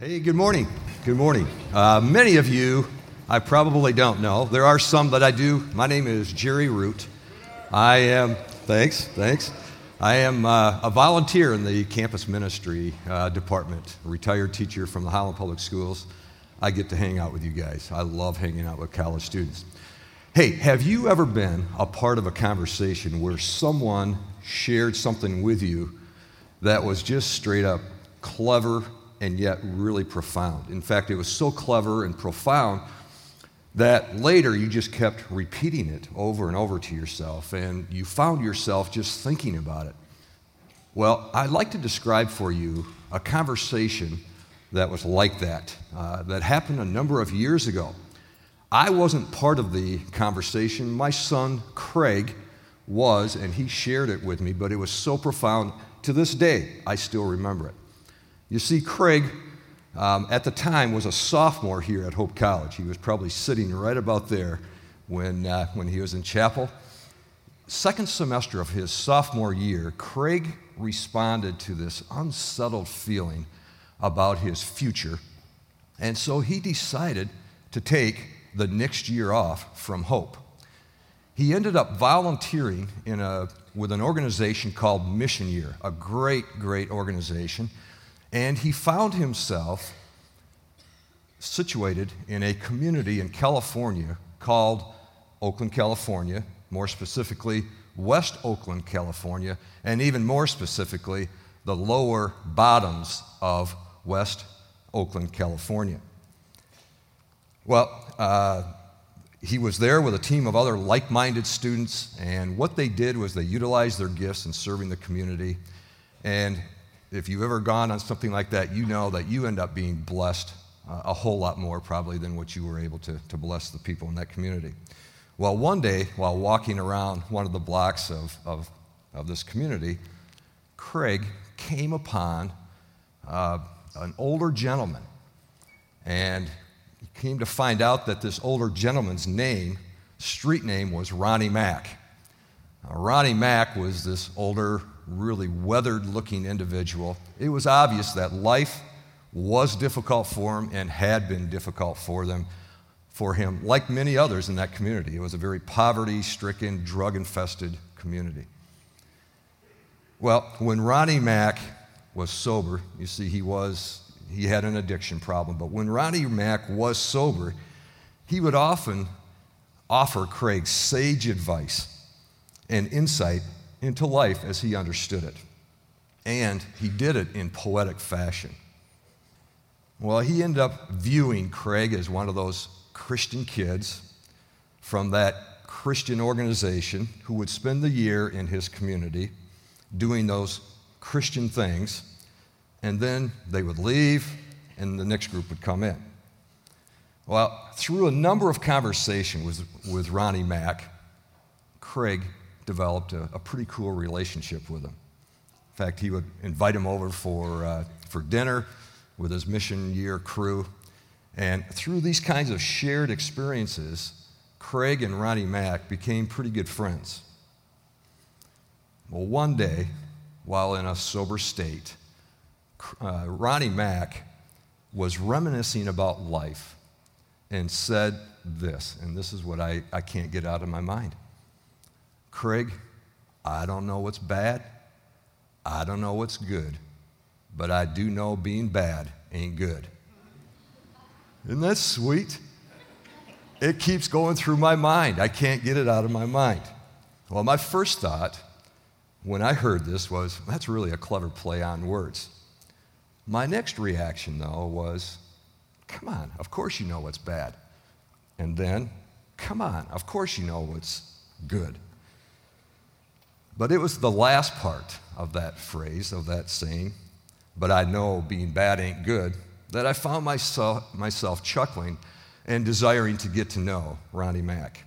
Hey, good morning. Good morning. Many of you I probably don't know. There are some that I do. My name is Jerry Root. Thanks. I am a volunteer in the campus ministry department, a retired teacher from the Highland Public Schools. I get to hang out with you guys. I love hanging out with college students. Hey, have you ever been a part of a conversation where someone shared something with you that was just straight up clever and yet really profound? In fact, it was so clever and profound that later you just kept repeating it over and over to yourself, and you found yourself just thinking about it. Well, I'd like to describe for you a conversation that was like that, that happened a number of years ago. I wasn't part of the conversation. My son, Craig, was, and he shared it with me, but it was so profound. To this day, I still remember it. You see, Craig, at the time, was a sophomore here at Hope College. He was probably sitting right about there when he was in chapel. Second semester of his sophomore year, Craig responded to this unsettled feeling about his future, and so he decided to take the next year off from Hope. He ended up volunteering with an organization called Mission Year, a great organization. And he found himself situated in a community in California called Oakland, California, more specifically, West Oakland, California, and even more specifically, the lower bottoms of West Oakland, California. Well, he was there with a team of other like-minded students, and what they did was they utilized their gifts in serving the community. And if you've ever gone on something like that, you know that you end up being blessed a whole lot more probably than what you were able to bless the people in that community. Well, one day, while walking around one of the blocks of this community, Craig came upon an older gentleman, and he came to find out that this older gentleman's street name was Ronnie Mack. Now, Ronnie Mack was this older, really weathered-looking individual. It was obvious that life was difficult for him and had been difficult for him, like many others in that community. It was a very poverty-stricken, drug-infested community. Well, when Ronnie Mack was sober, you see, he had an addiction problem, but when Ronnie Mack was sober, he would often offer Craig sage advice and insight into life as he understood it. And he did it in poetic fashion. Well, he ended up viewing Craig as one of those Christian kids from that Christian organization who would spend the year in his community doing those Christian things, and then they would leave and the next group would come in. Well, through a number of conversations with Ronnie Mack, Craig developed a pretty cool relationship with him. In fact, he would invite him over for dinner with his Mission Year crew. And through these kinds of shared experiences, Craig and Ronnie Mack became pretty good friends. Well, one day, while in a sober state, Ronnie Mack was reminiscing about life and said this, and this is what I can't get out of my mind. Craig, I don't know what's bad, I don't know what's good, but I do know being bad ain't good. Isn't that sweet? It keeps going through my mind. I can't get it out of my mind. Well, my first thought when I heard this was, that's really a clever play on words. My next reaction, though, was, come on, of course you know what's bad. And then, come on, of course you know what's good. But it was the last part of that phrase, of that saying, but I know being bad ain't good, that I found myself chuckling and desiring to get to know Ronnie Mack.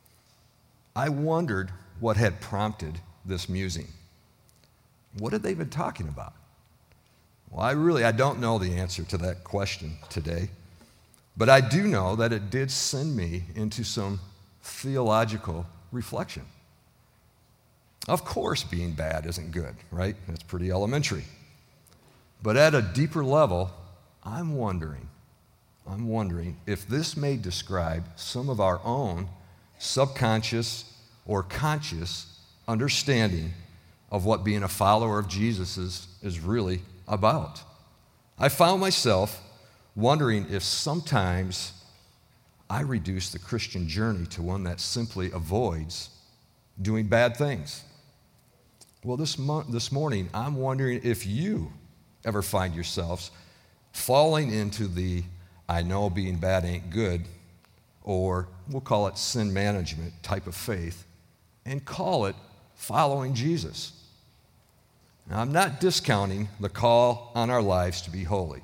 I wondered what had prompted this musing. What had they been talking about? Well, I don't know the answer to that question today, but I do know that it did send me into some theological reflection. Of course, being bad isn't good, right? That's pretty elementary. But at a deeper level, I'm wondering if this may describe some of our own subconscious or conscious understanding of what being a follower of Jesus is really about. I found myself wondering if sometimes I reduce the Christian journey to one that simply avoids doing bad things. Well, this morning, I'm wondering if you ever find yourselves falling into the I know being bad ain't good, or we'll call it sin management type of faith, and call it following Jesus. Now, I'm not discounting the call on our lives to be holy.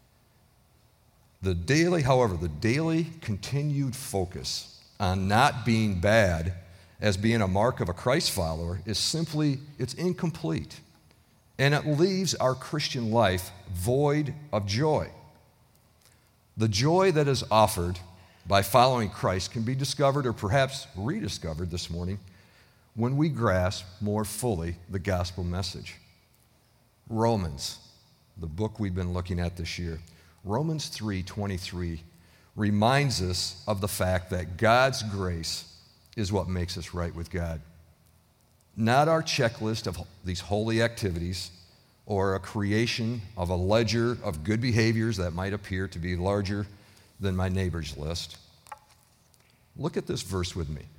The daily continued focus on not being bad as being a mark of a Christ follower is simply, it's incomplete. And it leaves our Christian life void of joy. The joy that is offered by following Christ can be discovered or perhaps rediscovered this morning when we grasp more fully the gospel message. Romans, the book we've been looking at this year, Romans 3:23 reminds us of the fact that God's grace is what makes us right with God. Not our checklist of these holy activities or a creation of a ledger of good behaviors that might appear to be larger than my neighbor's list. Look at this verse with me.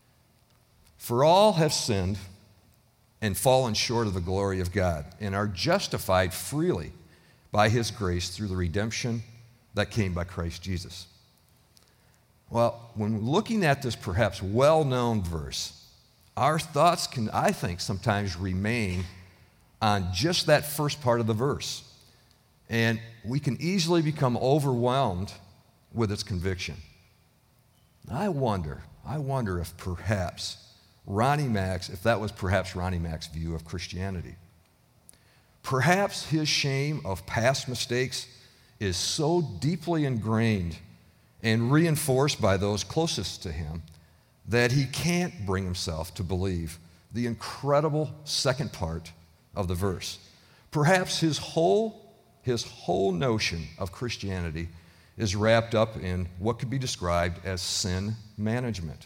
For all have sinned and fallen short of the glory of God and are justified freely by his grace through the redemption that came by Christ Jesus. Well, when looking at this perhaps well-known verse, our thoughts can, I think, sometimes remain on just that first part of the verse. And we can easily become overwhelmed with its conviction. I wonder if perhaps if that was perhaps Ronnie Mack's view of Christianity. Perhaps his shame of past mistakes is so deeply ingrained and reinforced by those closest to him that he can't bring himself to believe the incredible second part of the verse. Perhaps his whole notion of Christianity is wrapped up in what could be described as sin management.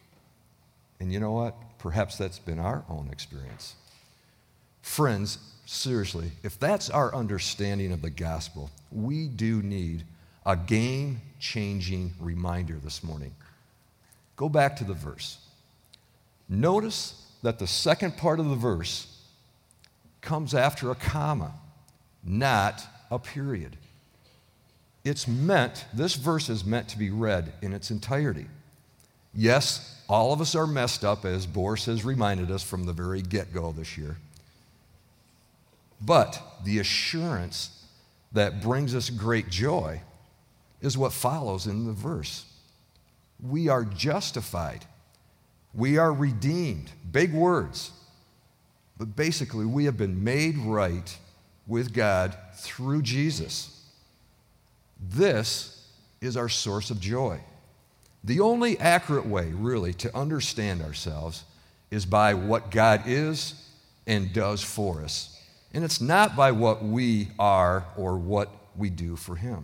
And you know what? Perhaps that's been our own experience. Friends, seriously, if that's our understanding of the gospel, we do need a game-changing reminder this morning. Go back to the verse. Notice that the second part of the verse comes after a comma, not a period. This verse is meant to be read in its entirety. Yes, all of us are messed up, as Boris has reminded us from the very get-go this year. But the assurance that brings us great joy is what follows in the verse. We are justified. We are redeemed. Big words. But basically, we have been made right with God through Jesus. This is our source of joy. The only accurate way, really, to understand ourselves is by what God is and does for us. And it's not by what we are or what we do for him.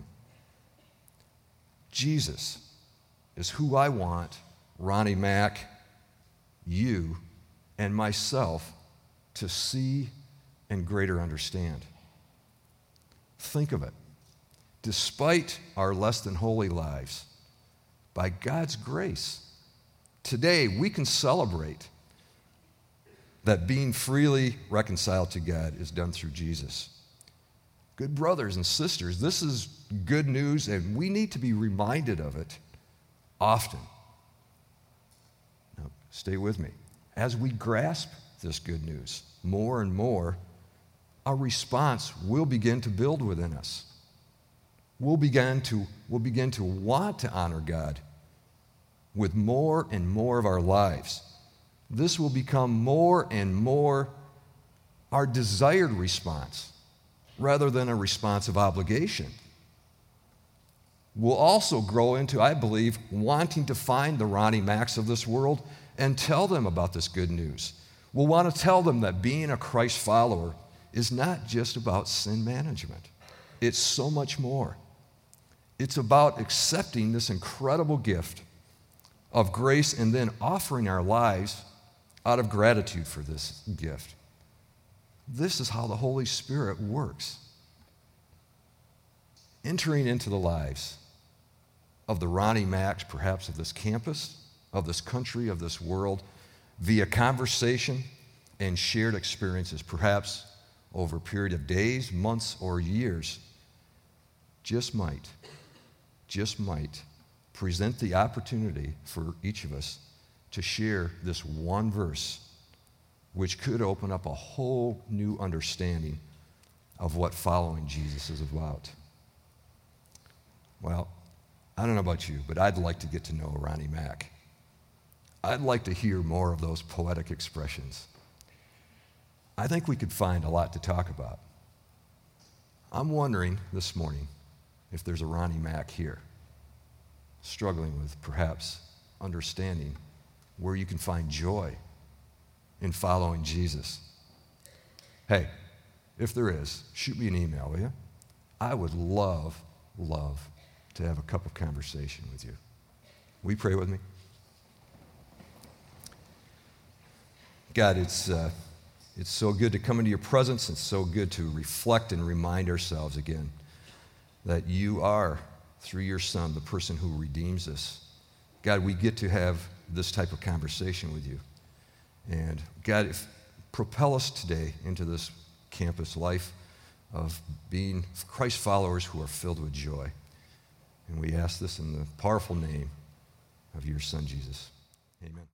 Jesus is who I want Ronnie Mack, you, and myself to see and greater understand. Think of it. Despite our less than holy lives, by God's grace, today we can celebrate that being freely reconciled to God is done through Jesus. Good brothers and sisters, this is good news, and we need to be reminded of it often. Now, stay with me. As we grasp this good news more and more, our response will begin to build within us. We'll begin to want to honor God with more and more of our lives. This will become more and more our desired response rather than a response of obligation. We'll also grow into, I believe, wanting to find the Ronnie Macks of this world and tell them about this good news. We'll want to tell them that being a Christ follower is not just about sin management. it's so much more. It's about accepting this incredible gift of grace and then offering our lives out of gratitude for this gift. This is how the Holy Spirit works. Entering into the lives of the Ronnie Macks, perhaps of this campus, of this country, of this world, via conversation and shared experiences, perhaps over a period of days, months, or years, just might present the opportunity for each of us to share this one verse, which could open up a whole new understanding of what following Jesus is about. Well, I don't know about you, but I'd like to get to know Ronnie Mack. I'd like to hear more of those poetic expressions. I think we could find a lot to talk about. I'm wondering this morning if there's a Ronnie Mack here, struggling with perhaps understanding where you can find joy in following Jesus. Hey, if there is, shoot me an email, will you? I would love to have a cup of conversation with you. Will you pray with me? God, it's so good to come into your presence. It's so good to reflect and remind ourselves again that you are, through your Son, the person who redeems us. God, we get to have this type of conversation with you. And God, propel us today into this campus life of being Christ followers who are filled with joy. And we ask this in the powerful name of your Son, Jesus. Amen.